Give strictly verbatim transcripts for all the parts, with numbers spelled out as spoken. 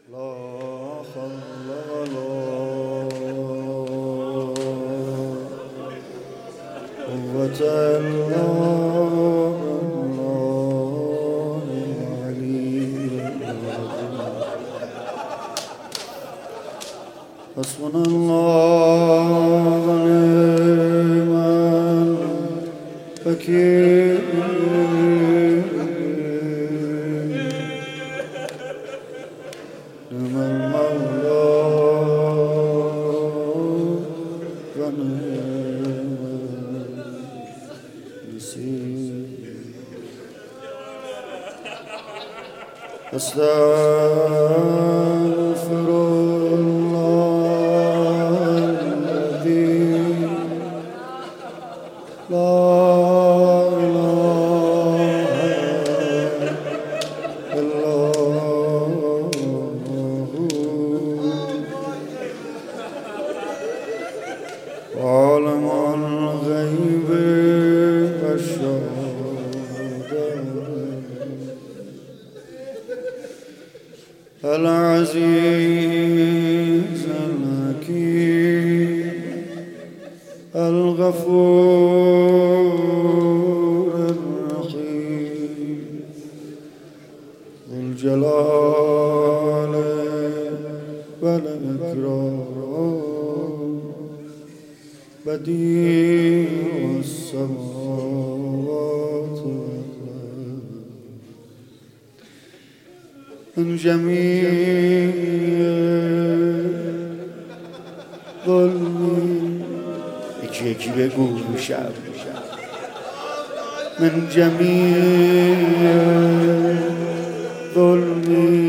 لا حول ولا قوة إلا بالله العلي العظيم. حسبنا الله ونعم الوكيل. نعم المولى ونعم النصير. أستغفر الله الذي لا عالم الغيب والشهادة العزيز الحكيم الغفور الرحيم ذو الجلال والإكرام بديع السماوات والأرض من جميع ظلم یکی یکی بگو شب من جميع ظلم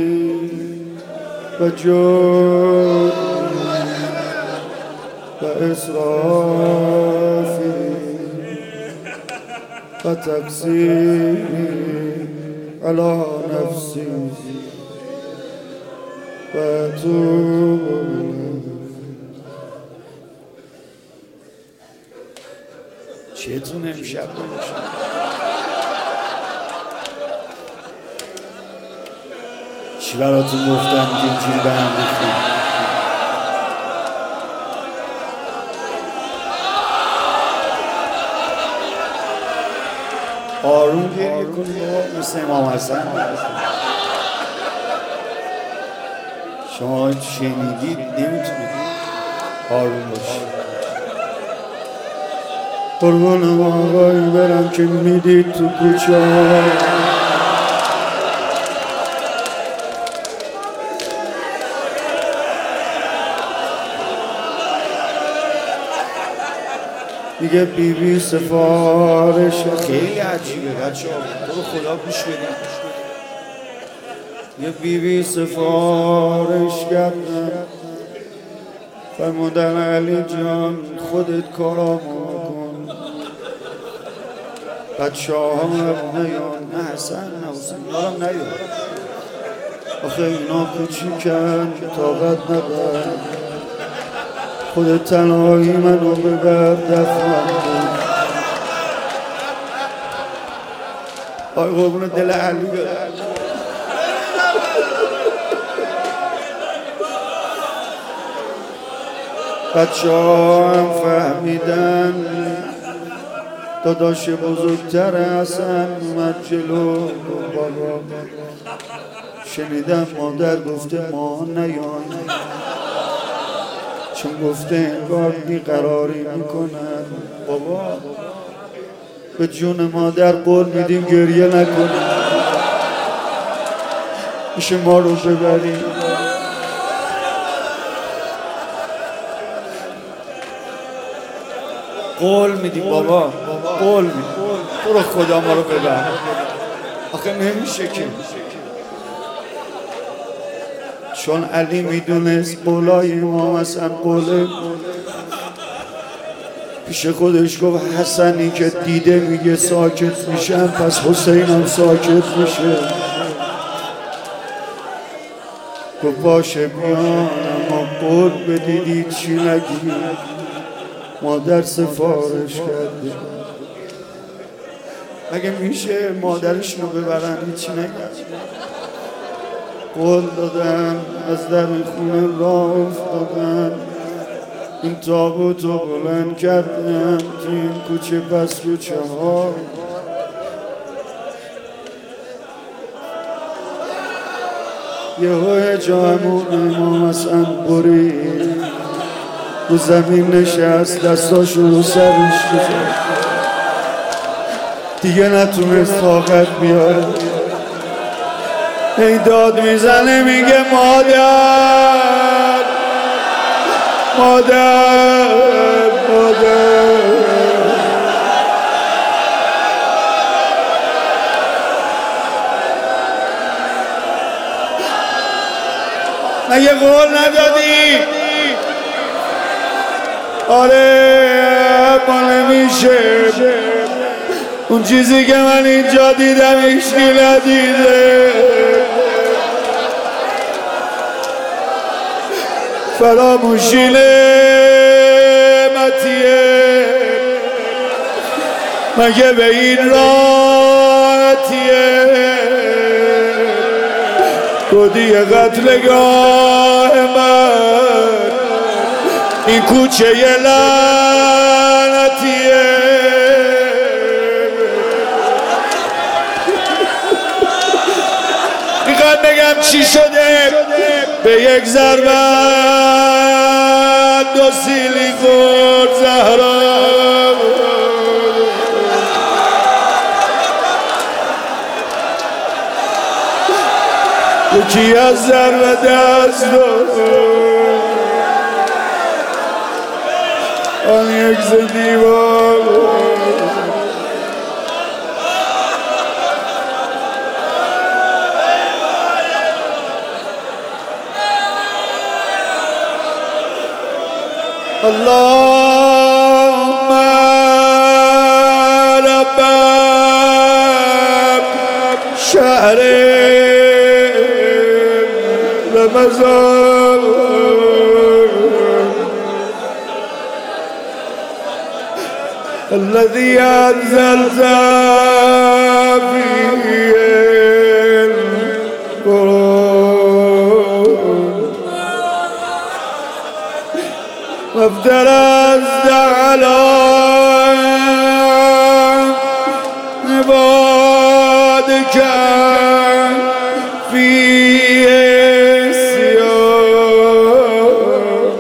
و جرم و اسراف و تقصیر علی نفسی و اتوب چتون امشب باشم چی براتون گفتم که اینجوری به هم ریختیم؟ آروم گریه کنید مثل امام حسن. شما شنیدید نمیتونید آروم باشید. قربان آقایی برم که میدید تو کوچه میگه بی بی سفارش. خیلی عجیبه بچه ها، تو رو خدا گوش بدید. یه بی بی سفارش کردن فرمودن علی جان خودت کارامو کن. بچه ها هم نیان، نه حسن نه حسن نارم نیان، آخه اینا کوچیکن طاقت ندارن. خودت تنهایی منو ببر دفنم کن. آی قربون دل علی برم. بچه ها هم فهمیدن داداش بزرگتر حسن اومد جلو. بابا شنیدم مادر گفته ما نیان، چون گفته انگار بیقراری میکنن. بابا به جون مادر قول میدیم گریه نکنیم، میشه ما رو ببریم. قول میدیم بابا، قول میدیم تو رو خدا ما رو ببر. آخه نمیشه که، چون علی میدونست قولای امام حسن قوله. پیش خودش گفت حسنی که دیده میگه ساکت میشم، پس حسین هم ساکت میشه. گفت باشه بیان، اما قول بدیدی چی نگی. مادر سفارش کرده، مگه میشه مادرشونو ببرن هیچی نگن؟ قول دادن از در خونه راه افتادن، این تابوتو بلند کردم تو این کوچه پس کوچه ها. یهو حجامون امام حسن برید رو زمین نشست، دستاشو رو سرش گذاشت، دیگه نتونست طاقت بیاره. هی داد میزنه میگه مادر مادر مادر. مگه قول ندادی؟ آره ما نمیشه، اون چیزی که من اینجا دیدم هیچکی ندیده. فراموشی نعمتیه، مگه به این راحتیه؟ گودی قتلگاه من این کوچه لعنتیه. میخوام بگم چی شده؟ به یک ضربت دو سیلی خورد زهرا. یکی از ضربه دست داد آن یک زدیوار. اللهم رب شهر رمضان الذي أنزلت فيه القرآن وافترضت على عبادك فيه الصيام.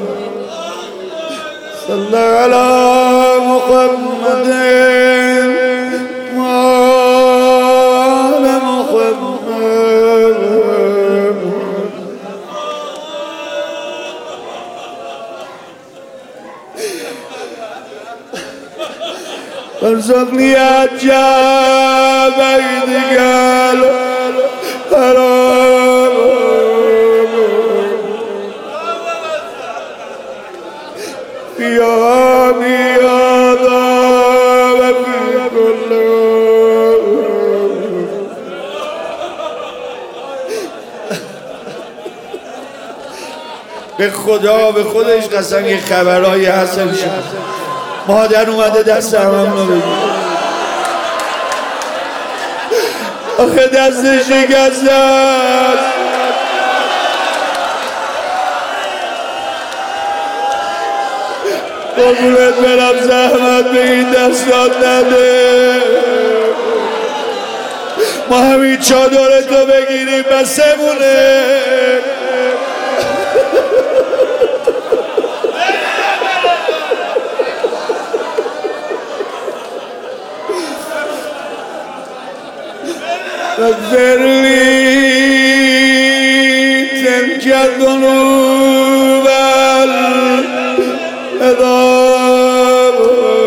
صل على محمد وآل محمد. ارزقني عجاب ايديك حرام يا بياضا وفي كل به خدا به خودش قسم یه خبرهای حسن شد. مادر اومده دست همم رو بگیر، آخه دستش شکسته است. قربونت برم زحمت به این دستات نده، ما همین چادرتو بگیریم بسمونه. اغفر لي تلك الذنوب العظام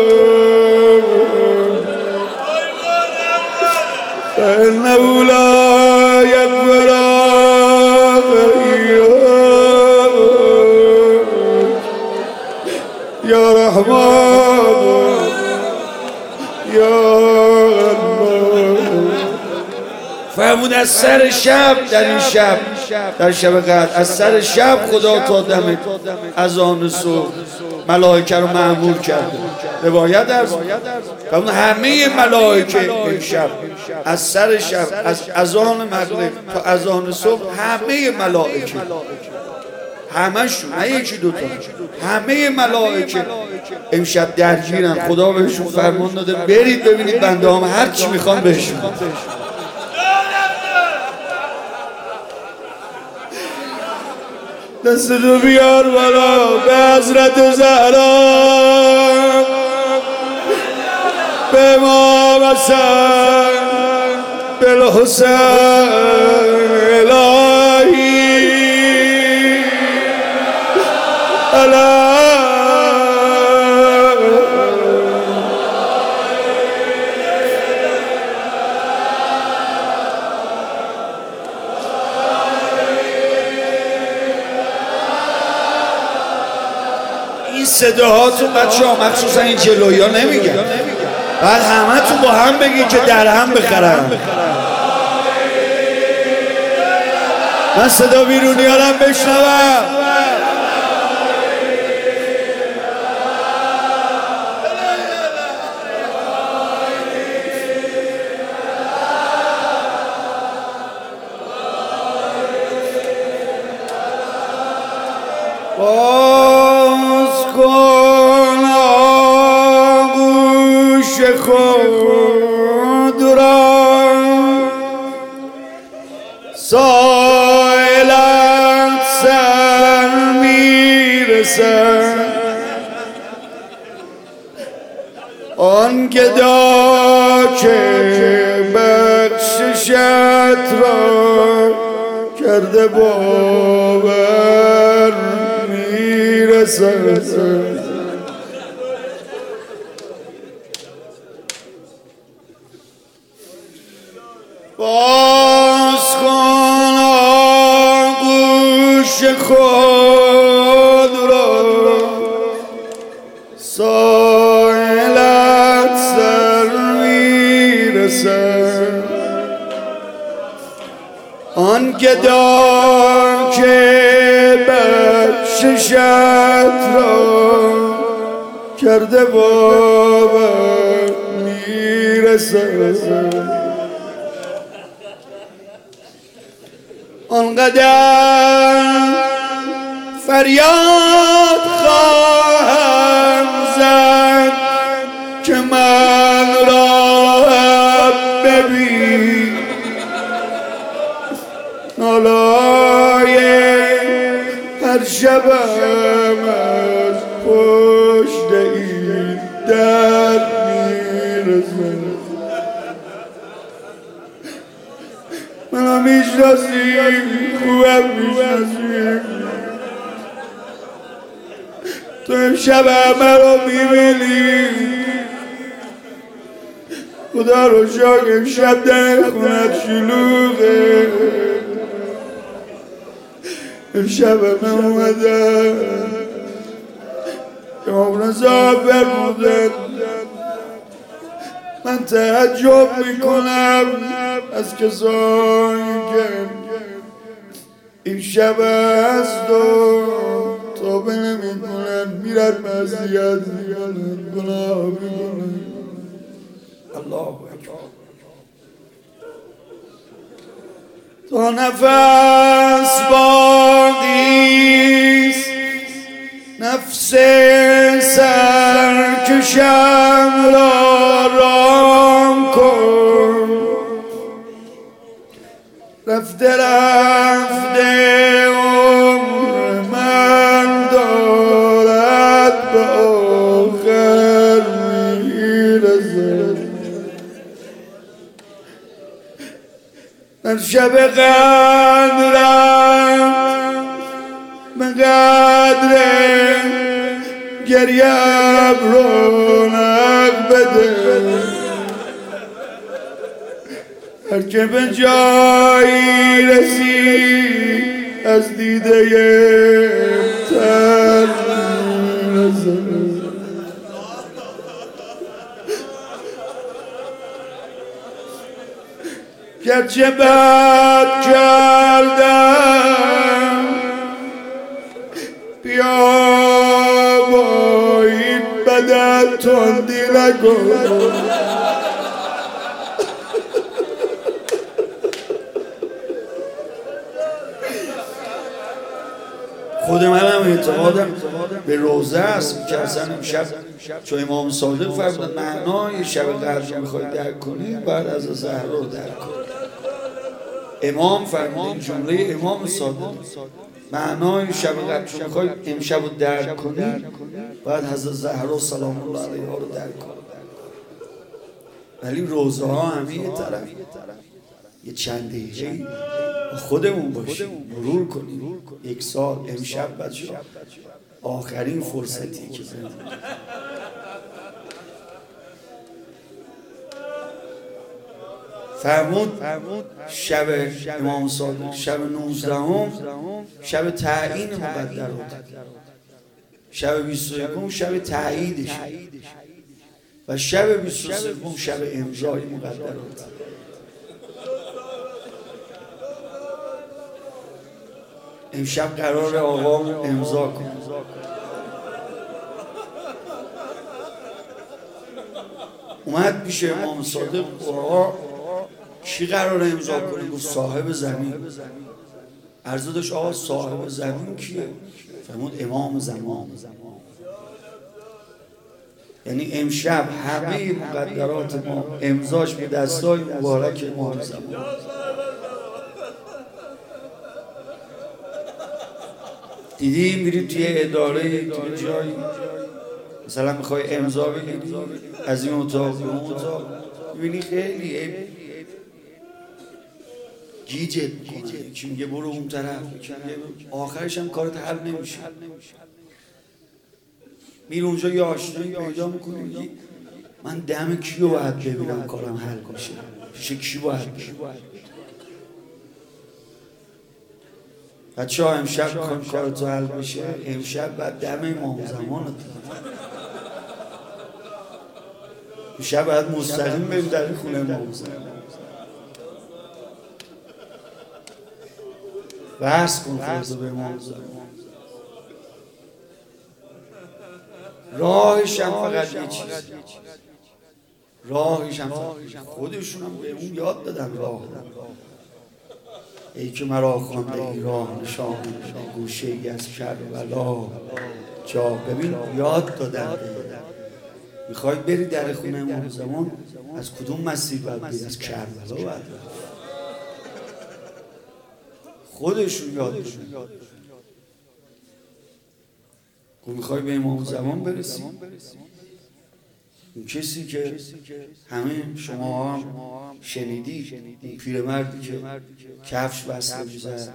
فإنه لا يغفر يا رحمن يا فرمود از سر شب در این شب در شب قدر از سر شب خدا تا دم از آن صبح ملائکه رو مأمور کرده. روایت درست و اون همه ملائکه امشب از سر شب از اذان مغرب تا اذان صبح همه ملائکه همشون نه یکی دوتا همه ملائکه امشب درگیرن. خدا بهشون فرمان داده برید ببینید بنده هم هر چی میخوان بهشون. دست رو بیار بالا به حضرت زهرا، به امام حسن، به الحسین الهی علی این صداهاتون بچه ها مخصوصا این جلویی ها نمیگن، بعد همه تو با هم بگید که در هم بخرم. من صدا بیرونی هارم بشنوم. باز کن آغوش خود را سایلت سر میرسد، آن گدا که بخششت را کرده باور میرسد. باز کن آغوش خود را سایلت سر میرسد، آن گدا که بخششت را کرده باور میرسد. آنقدر فریاد خواهم زد که من را ببین، نالای هر شبم از پشت این در میرسد. منو میشناسی خوبم میشناسی، تو امشب همه رو میبینی. خدا رو شکر امشب در خونت شلوغه، امشب همه اومدن امام رضا فرمودن. من تعجب میکنم از کسایی که این شب است و توبه نمیکنن، میرن معصیت میکنن، گناه میکنن. الله اکبر. تا نفس باقیست نفس سرکشم را رام کن، رفته رفته عمر من دارد به آخر میرسد. در شب قدرم به قدر گریم رونق بده، هر که به جایی رسید از دیده تر میرسد. گرچه بد کردم بیا با تندی نکن. خود منم اعتقادم به روزه است که اصلا امشب چون امام صادق فرمودن معنای شب قدر رو میخوای درک کنی بعد از زهرا درک کنی. امام فرمودن جمله امام صادق معنای شب قدر رو میخوای امشب رو درک کنی بعد از زهرا سلام الله علیها رو درک کنی. ولی روزه ها همه یه طرف یه چند دقیقه خودمون باشیم مرور کنیم. یک سال امشب بچه آخرین فرصتی که زندگی فرمود شب امام صادق شب نوزدهم شب تعیین مقدرات، شب بیست و یکم شب تعییدش و شب بیست و سوم شب امضای مقدرات. امشب قرار آقا امضا کنه. اومد پیش امام صادق آقا کی قرار امضا کنه؟ گفت صاحب زمین. عرض داشت آقا صاحب زمین کیه؟ فرمود امام زمان. یعنی امشب همه مقدرات ما امضاش به دستای مبارک امام زمان. دیدی میری توی اداره توی جایی مثلا میخوای امضا بگیری از این اتاق به اون اتاق میبینی خیلی گیجت میکنه. یکی میگه برو اون طرف، آخرش هم کارت حل نمیشه. میری اونجا یه آشنایی پیدا میکنی میگی من دم کیو باید ببینم کارم حل میشه، پیش کی باید ببینم. بچه ها امشب کن کارتو حل بشه، امشب باید دم امام زمان رو امشب باید مستقیم بریم در خونه امام زمان. بحث کن فرض به امام زمان. راهش هم فقط یه چیز، راهش هم فقط خودشون هم به اون یاد دادن راه. ای که مرا خوانده ای راه نشان گوشه ای از کربلا جا. ببین یاد دادن میخوای بری در خونه امام زمان از کدوم مسیر باید بری؟ از کربلا باید بری. خودشون یاد دادن. گفت میخوای به امام زمان برسی؟ اون کسی که همه شما هم شنیدی، این پیرمردی که کفش بسته میزد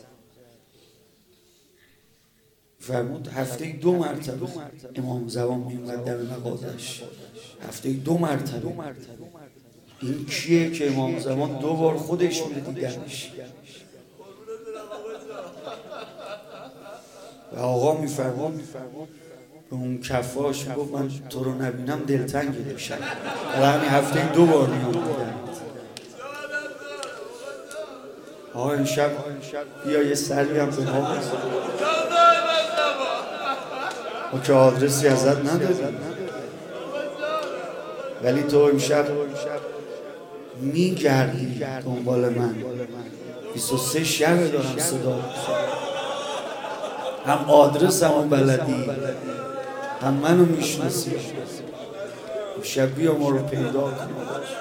فرمود هفته دو مرتبه امام زمان میومد در مغازش، هفته دو مرتبه. این کیه که امام زمان دو بار خودش میره دیدنش؟ و آقا میفرمود به اون کفاش میگفت من تو رو نبینم دلتنگ میشم. حالا همین هفته دو بار میام دیدن. آقا این شب بیا یه سری هم به ما بزن. ما که آدرسی ازت نداریم ولی تو امشب میگردی دنبال من. بیست و سه شب دارم صدا، هم آدرس هم بلدی هم منو میشناسی. شب بیا ما رو پیدا کن.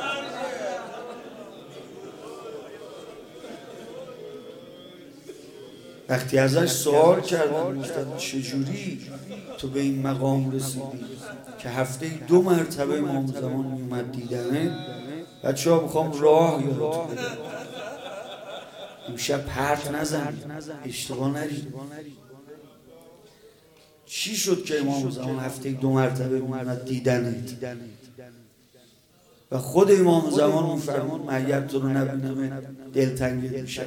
وقتی ازش سوال کردن گفتن چجوری تو به این مقام رسیدی که هفته دو مرتبه امام زمان میومد دیدنه؟ بچه ها میخوام راه یادتون بدم. امشب پرت نزنید، اشتباه نرید. چی شد که امام زمان هفته دو مرتبه میومد دیدنه و خود امام زمان میفرمود من اگر تو رو نبینم دلتنگت میشم.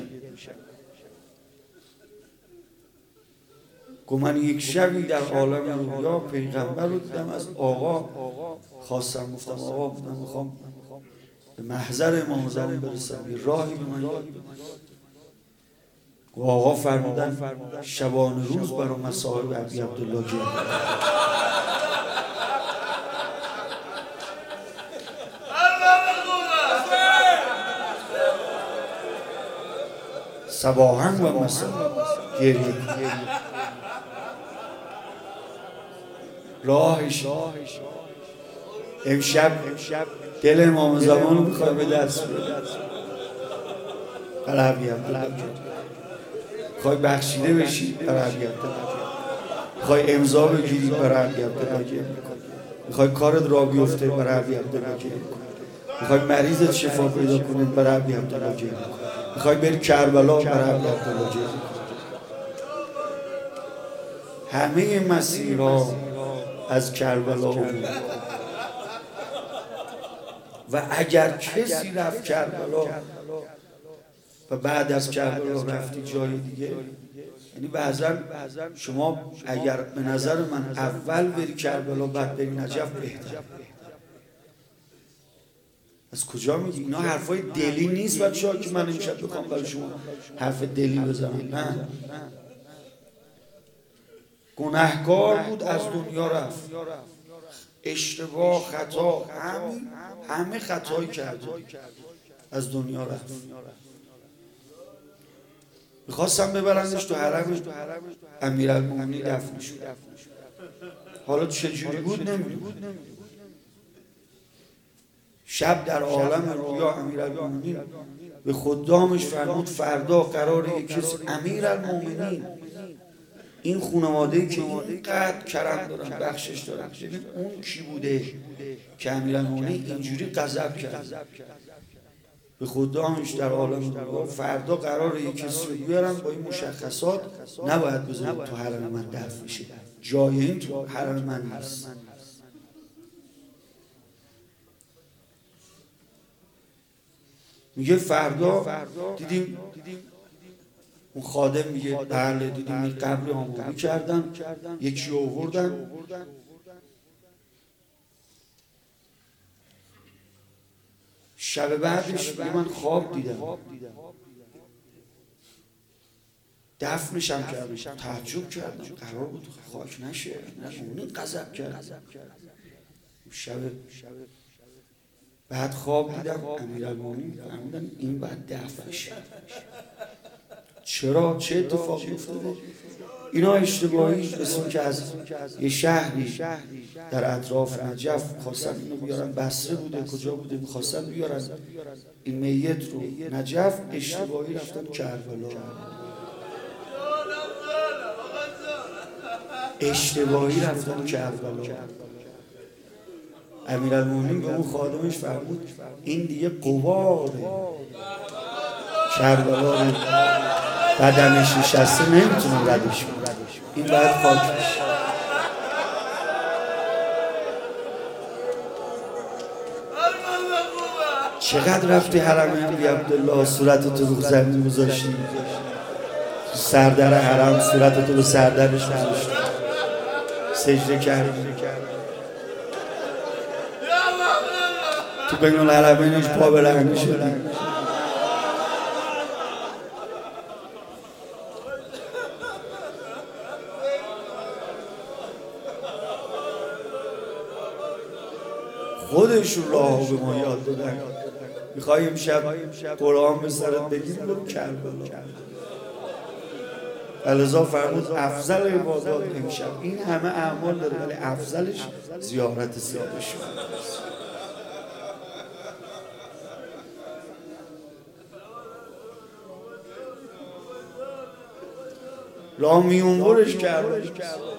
گفت من یک شبی در عالم رویا پیغمبر رو دیدم، از آقا خواستم گفتم آقا من میخوام به محضر امام زمان برسم، یه راهی به من یاد بده. و آقا فرمودن شبانه روز برای مصاحب ابی عبدالله گرد. صباحا و مسا گریه راهش. امشب دل امام زمان رو میخوای به دست بیاری، قلبی عبدالله میخوای بخشیده بشی، قلبی عبدالله میخوای امضا بگیری، برای عبی عبدالله میخوای کارت را بیفته، برای عبی عبدالله میخوای مریضت شفا پیدا کنی، برای عبی عبدالله میخوای بری کربلا، برای عبی عبدالله. همه مسیرها از کربلا بود و اگر کسی رفت کربلا و بعد از کربلا رفتی جای دیگه، یعنی بعضا شما اگر به نظر من اول بری کربلا بعد بری نجف بهتر. از کجا میگی؟ اینا حرفای دلی نیست بچه‌ها که من امشب بخوام برای شما حرف دلی بزنم. نه، گناهکار بود از دنیا رفت، اشتباه خطا همه همه خطایی کرد از دنیا رفت. میخواستم ببرندش تو حرم امیرالمومنین دفنش شد. حالا چجوری بود نمیدونم. شب در عالم رویا امیرالمومنین به خدامش فرمود فردا قراره یک کسی، امیرالمومنین این خانواده‌ای که اینقدر کرم دارن بخشش دارن، ببین اون کی بوده که امیرالمومنین اینجوری غضب کرد به خدامش در عالم رویا فردا قراره یک کسی رو بیارن با این مشخصات، نباید بذارید تو حرم من دفن بشه، جای این تو حرم من نیست. میگه فردا دیدیم اون خادم میگه بله دیدیم این قبر آموزی کردن، یکی آوردن شب بعدش میگه من خواب دیدم دفنشم کردم، تعجب کردم قرار بود خاک نشه، اون غضب کرد. شب بعد خواب دیدم امیرالمومنین فهمیدن این بعد دفن شه. چرا؟ چه اتفاقی افتاده؟ اینا اشتباهی مثل که از یه شهری در اطراف نجف خواستن اینو بیارن، بصره بوده کجا بوده، میخواستن بیارن این میت رو نجف، اشتباهی رفتن کربلا، اشتباهی رفتن کربلا. امیرالمومنین به اون خادمش فرمود این دیگه قواره کربلا رو بدنش نشسته نمیتونم ردش کنم، این باید خاک بشه. چقدر رفتی حرم علی عبدالله صورتتو رو زمین گذاشتی، سردر حرم صورتتو به سردرش گذاشتی، سجده کردی، تو بین الحرمینش پا برهنه شدی. خودشون راه به ما یاد دادن. میخوای امشب قرآن به سرت بگیری برو کربلا. الازا فرمود افضل عبادات امشب، این همه اعمال داره ولی افضلش زیارت سیاهش. راه میونبرش کرد،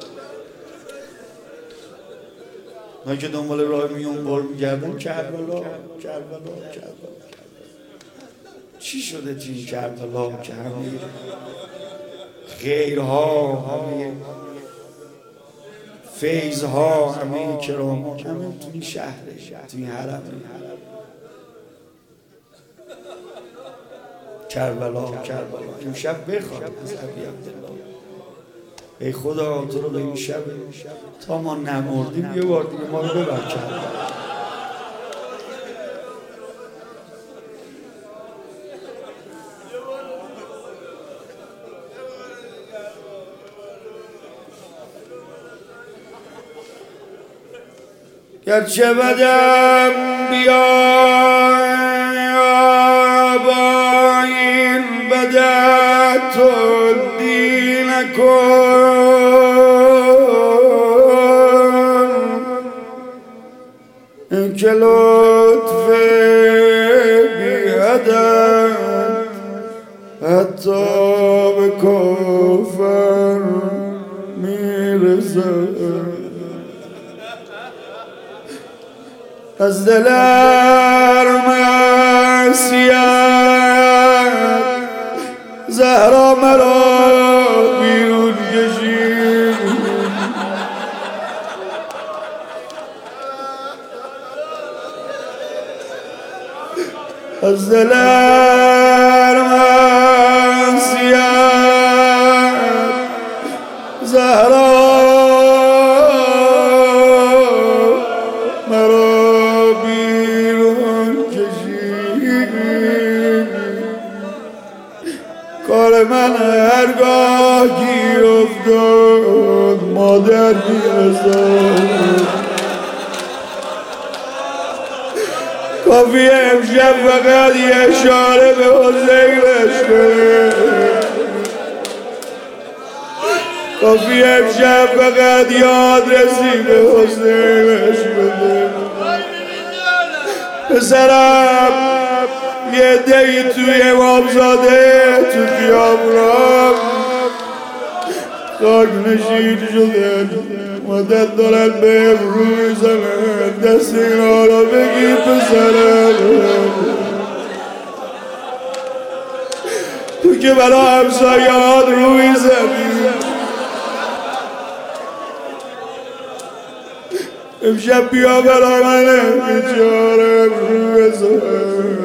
ما که دنبال راه میونبر میگردن کربلا کربلا کربلا. چی شده تو این کربلا که همه غیرها، همه فیضها، همه کرامات همه تو این شهره، تو این حرم کربلا کربلا. امشب بخواد از عبی عبدالله ای خدا تو رو به این شب تا ما نمردیم یه بار دیگه ما رو ببر کربلا. گرچه بدم بیا با این بدم جدی نکن، این که لطف بی‌هدف حتی به کافر میرسد. از دل معصیت زهرا مرا بیرون کشید، از دل معصیت زهرا مرا بیرون کشید. کار من هرگاه گیر افتاد مادر میرسد. کافی امشب فقط یه اشاره به حسینش کنه، کافی امشب فقط یاد رسی به حسینش بده. پسرم یه دهی توی امامزاده تو خیابونم خاک نشین شدن، مدت دارن به روی زنن، دست اینا را بگیر پسرم. تو که برا همسایه‌هات روی زدی، امشب بیا برا منه بیچاره رو بزن.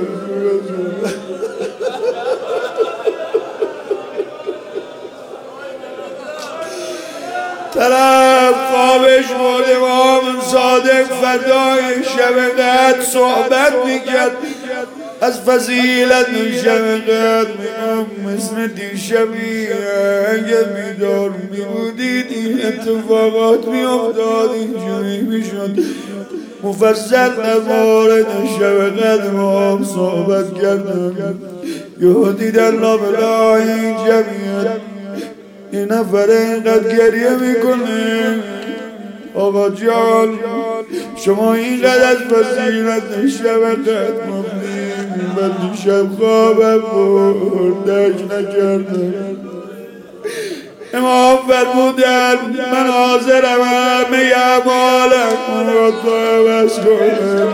طرف خوابش بود امام صادق فدای شب صحبت میکرد از فضیلت شب مثل دیشبی اگه بیدار میبودید این اتفاقات میافتاد، اینجوری میشد. مفصل نوارد شب امام صحبت کردن، یهو دیدن لابلا این جمعیت این نفر اینقدر گریه میکنه. آقا جان شما اینقدر از فضیلت شب قدر مبنیم، من دیشب خوابم بود درک نکردم. امام فرمودن من حاضرم همه اعمالم را تو عوض کنم.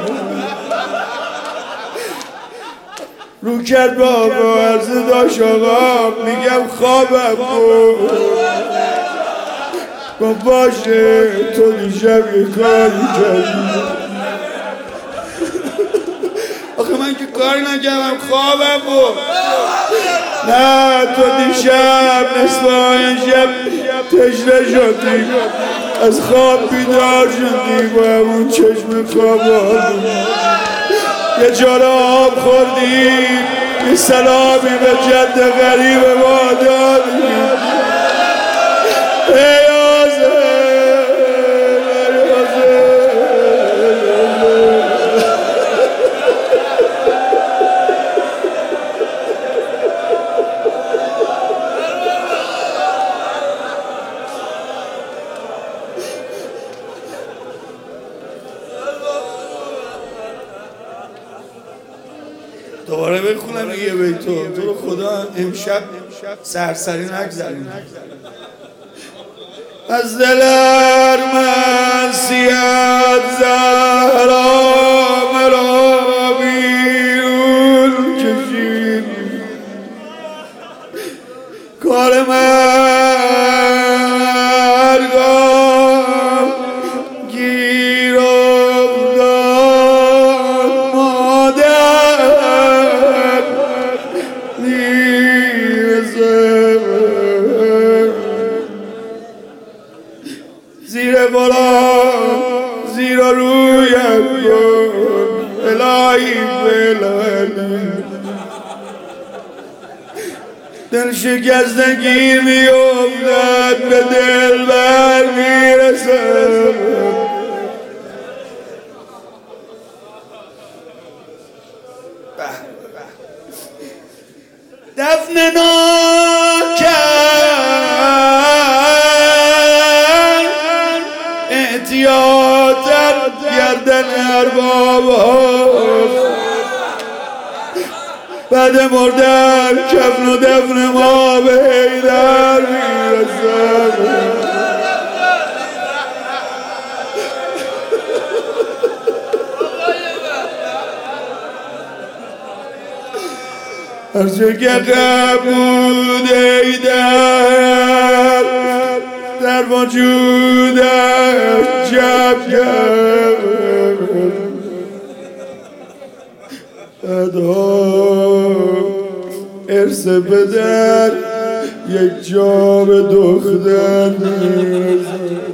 رو کرد با آقا عرض داشت آقا میگم خوابم بود. گفت باشه تو دیشب یه کاری کردی. آخه من که کاری نکردم خوابم بود. نه تو دیشب نصفای شب تشنه شدی، از خواب بیدار شدی با همون چشم خواب یه جاره آب خوردی، یه سلامی به جد غریب ما دادی. ای آزه ای آزه دوباره بخونم یه بیتو. تو رو خدا امشب سرسری نگذاریم. از دل معصیت زهرا مرا بیرون کشید. کار من هرگاه گیر افتاد مادر میرسد. زیر قرآن زیر رویت کن الهی بلند، دل شکستگی میافتد به دل بر میرسد. دفن ناکرد بابا بعد مردن کفن و دفن ما به حیدر میرسم هرچه که قبل بود حیدر در وجودش جب کرد ادا ارث پدر یک جا به دختر میرسد